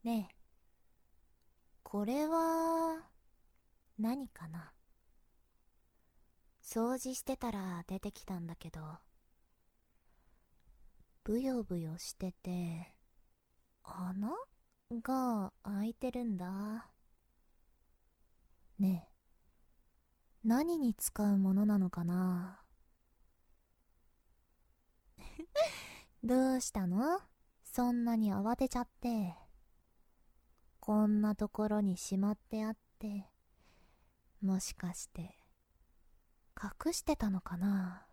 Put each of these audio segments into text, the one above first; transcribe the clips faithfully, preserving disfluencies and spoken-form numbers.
ねえ、これは何かな。掃除してたら出てきたんだけど、ブヨブヨしてて穴が開いてるんだ。ねえ、何に使うものなのかな。どうしたの？そんなに慌てちゃって。こんなところにしまってあって、もしかして隠してたのかな。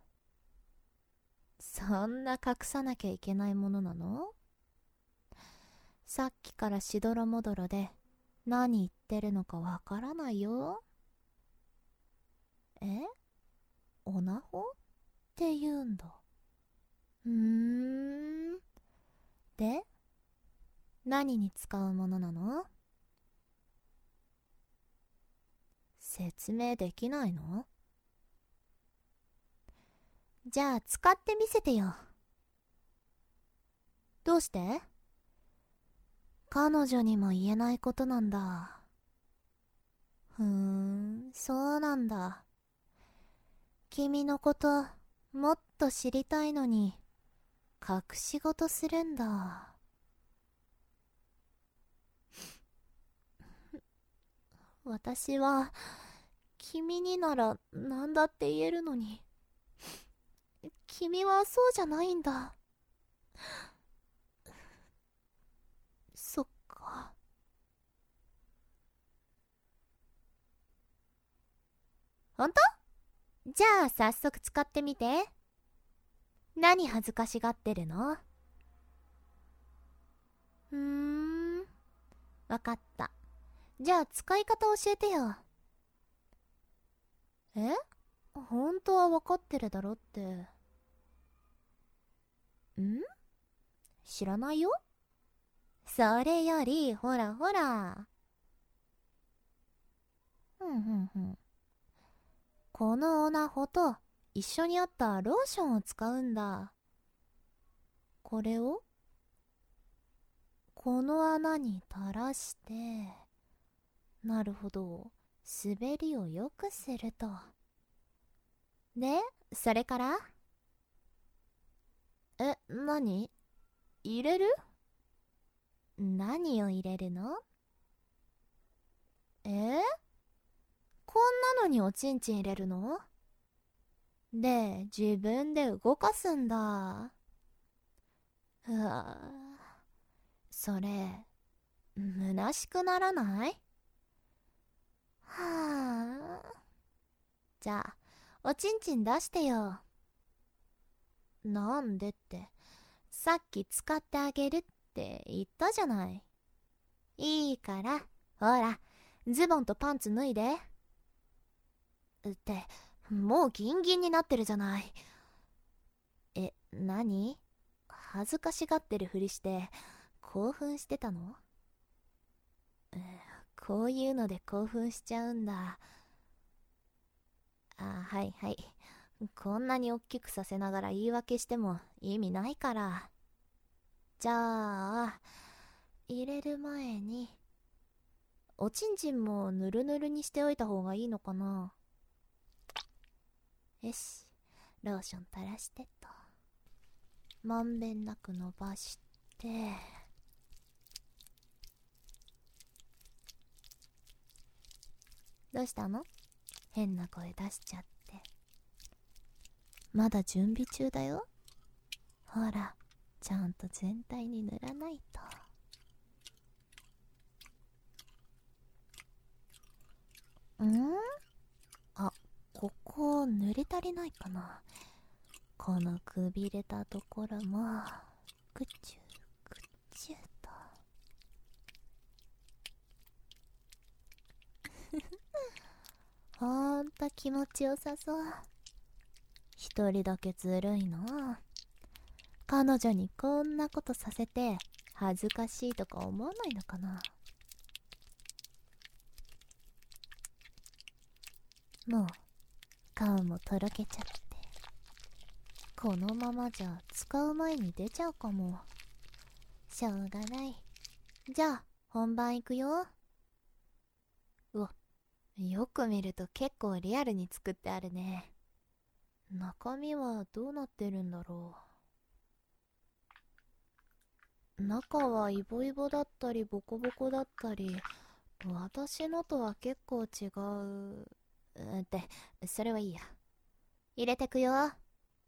そんな隠さなきゃいけないものなの？さっきからしどろもどろで何言ってるのかわからないよ。え？オナホって言うんだ。うーん。で、何に使うものなの？説明できないの？じゃあ使ってみせてよ。どうして？彼女にも言えないことなんだ。ふーん、そうなんだ。君のこともっと知りたいのに隠し事するんだ。私は君になら何だって言えるのに、君はそうじゃないんだ。そっか。ほんと？じゃあ早速使ってみて。何恥ずかしがってるの？うーん、わかった。じゃあ使い方教えてよ。え？本当はわかってるだろって。ん？知らないよ。それより、ほらほら。ふんふんふん。このオナホと一緒にあったローションを使うんだ。これをこの穴に垂らして、なるほど、滑りを良くすると。で、それから？え、何？入れる？何を入れるの？えー、こんなのにおちんちん入れるの？で、自分で動かすんだ。うわぁ、それ、虚しくならない？はあ。じゃあ、おちんちん出してよ。なんでって、さっき使ってあげるって言ったじゃない。いいから、ほら、ズボンとパンツ脱いで。って、もうギンギンになってるじゃない。え、何？恥ずかしがってるふりして興奮してたの？えーこういうので興奮しちゃうんだ。あ、はいはい。こんなにおっきくさせながら言い訳しても意味ないから。じゃあ、入れる前に、おちんちんもぬるぬるにしておいた方がいいのかな。よし、ローション垂らしてと。まんべんなく伸ばして、どうしたの？変な声出しちゃって。まだ準備中だよ。ほら、ちゃんと全体に塗らないと。ん？あ、ここ塗り足りないかな。このくびれたところもくちゅくちゅと。ほんと気持ちよさそう。一人だけずるいな。彼女にこんなことさせて恥ずかしいとか思わないのかな。もう顔もとろけちゃって、このままじゃ使う前に出ちゃうかも。しょうがない。じゃあ本番行くよ。うわ、よく見ると結構リアルに作ってあるね。中身はどうなってるんだろう。中はイボイボだったりボコボコだったり、私のとは結構違う。うんって、それはいいや。入れてくよ。ん、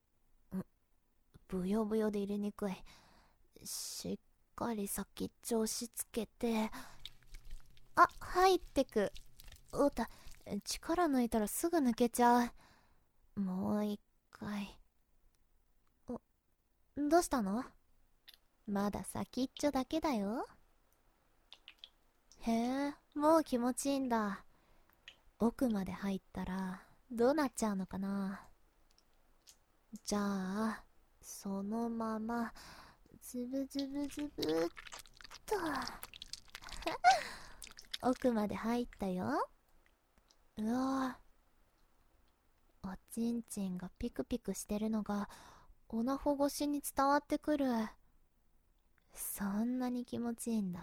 ブヨブヨで入れにくい。しっかり先っちょ押し付けて、あ、入ってく。おった、力抜いたらすぐ抜けちゃう。もう一回。お、どうしたの？まだ先っちょだけだよ。へえ、もう気持ちいいんだ。奥まで入ったらどうなっちゃうのかな。じゃあそのままズブズブズブっと奥まで入ったよ。うわぁ、おちんちんがピクピクしてるのがおなほ越しに伝わってくる。そんなに気持ちいいんだ。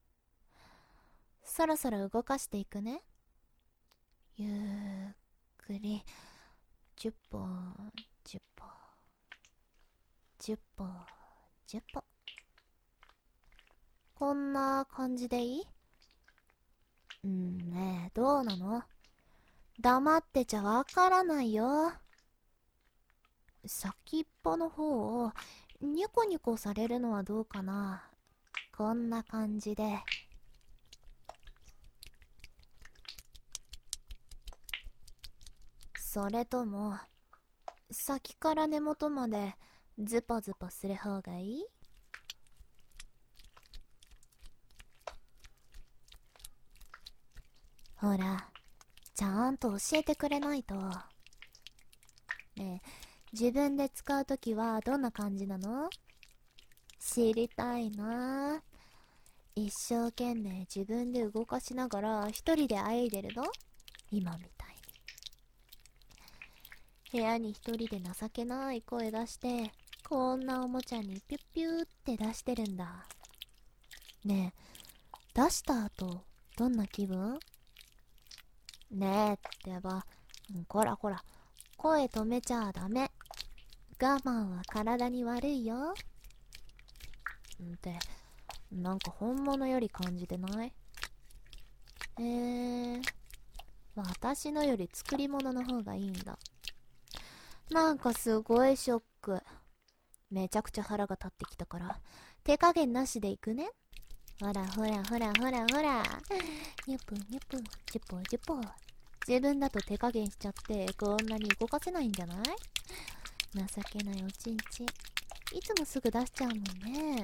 そろそろ動かしていくね。ゆっくりじゅっぽじゅっぽじゅっぽじゅっぽ。こんな感じでいい？うんねえ、どうなの？黙ってちゃわからないよ。先っぽの方をニコニコされるのはどうかな。こんな感じで。それとも先から根元までズポズポする方がいい？ほら、ちゃんと教えてくれないと。ねえ、自分で使うときはどんな感じなの？知りたいな。一生懸命自分で動かしながら一人であえいでるの？今みたいに。部屋に一人で情けない声出して、こんなおもちゃにピュッピューって出してるんだ。ねえ、出した後、どんな気分？ねえってば、こらこら、声止めちゃダメ。我慢は体に悪いよ。んて、なんか本物より感じてない？えー、私のより作り物の方がいいんだ。なんかすごいショック。めちゃくちゃ腹が立ってきたから、手加減なしでいくね。ほらほらほらほらほら。にゅぷにゅぷ、じゅぽじゅぽ。自分だと手加減しちゃってこんなに動かせないんじゃない？情けないおちんちん。いつもすぐ出しちゃうもんね。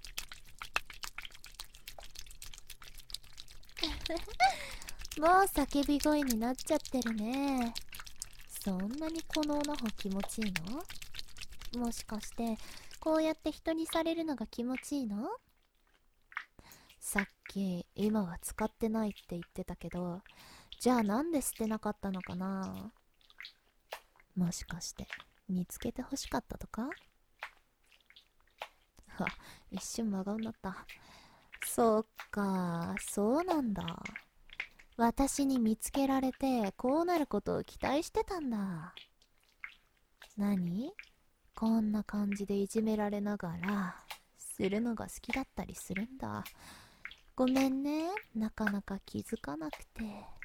もう叫び声になっちゃってるね。そんなにこのオナホ気持ちいいの？もしかしてこうやって人にされるのが気持ちいいの？さっき今は使ってないって言ってたけど、じゃあなんで捨てなかったのかな？もしかして見つけて欲しかったとか？は、一瞬真顔になった。そっか、そうなんだ。私に見つけられてこうなることを期待してたんだ。何？こんな感じでいじめられながらするのが好きだったりするんだ。ごめんね、なかなか気づかなくて。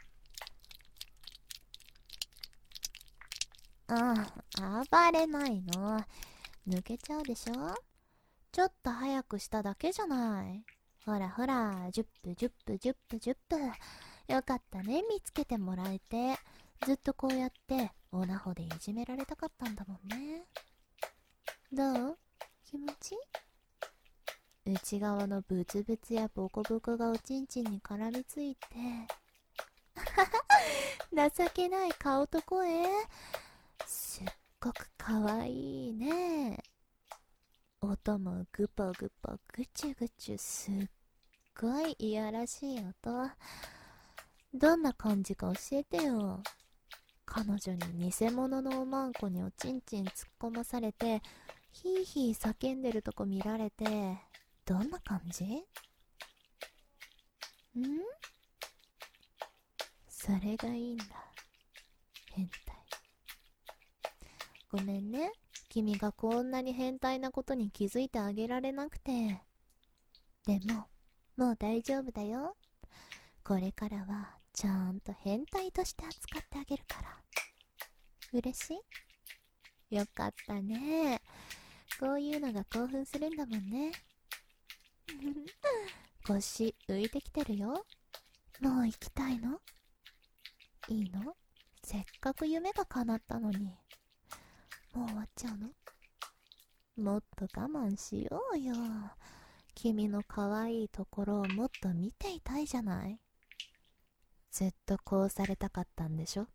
ああ、暴れないの。抜けちゃうでしょ？ちょっと早くしただけじゃない。ほらほら、じゅっぷじゅっぷじゅっぷじゅっぷ。よかったね、見つけてもらえて。ずっとこうやってオナホでいじめられたかったんだもんね。どう？気持ちいい？内側のブツブツやボコボコがおちんちんに絡みついて情けない顔と声、すっごくかわいいね。音もグポグポグチュグチュ、すっごいいやらしい音。どんな感じか教えてよ。彼女に偽物のおまんこにおちんちん突っ込まされてヒーヒー叫んでるとこ見られてどんな感じ？ ん？それがいいんだ、変態。ごめんね、君がこんなに変態なことに気づいてあげられなくて。でももう大丈夫だよ。これからはちゃんと変態として扱ってあげるから。嬉しい？よかったね。こういうのが興奮するんだもんね。腰浮いてきてるよ。もう行きたいの？いいの？せっかく夢が叶ったのに。もう終わっちゃうの？もっと我慢しようよ。君の可愛いところをもっと見ていたいじゃない。ずっとこうされたかったんでしょ？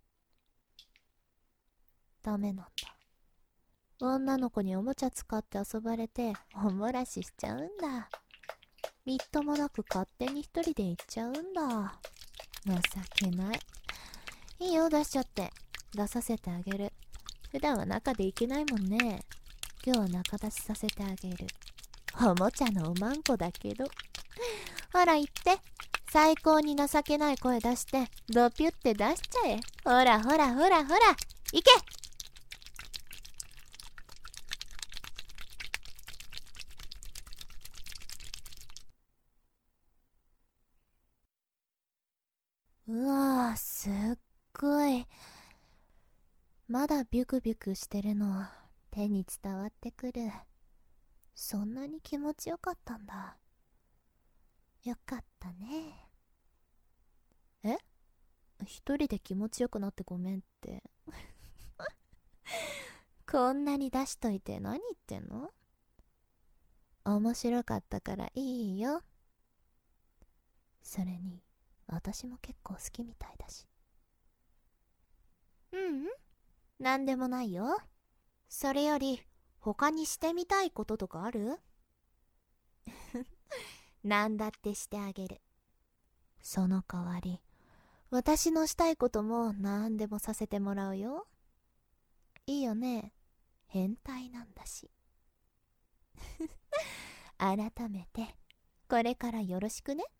ダメなんだ。女の子におもちゃ使って遊ばれておもらししちゃうんだ。みっともなく勝手に一人で行っちゃうんだ。情けない。いいよ、出しちゃって。出させてあげる。普段は中で行けないもんね。今日は中出しさせてあげる。おもちゃのおまんこだけど。ほら行って。最高に情けない声出してドピュって出しちゃえ。ほらほらほらほら行け。うわー、すっごい。まだビュクビュクしてるの手に伝わってくる。そんなに気持ちよかったんだ。よかったね。え？一人で気持ちよくなってごめんってこんなに出しといて何言ってんの？面白かったからいいよ。それに私も結構好きみたいだし。ううん、なんでもないよ。それより他にしてみたいこととかある？なんだってしてあげる。その代わり私のしたいことも何でもさせてもらうよ。いいよね、変態なんだし。改めてこれからよろしくね。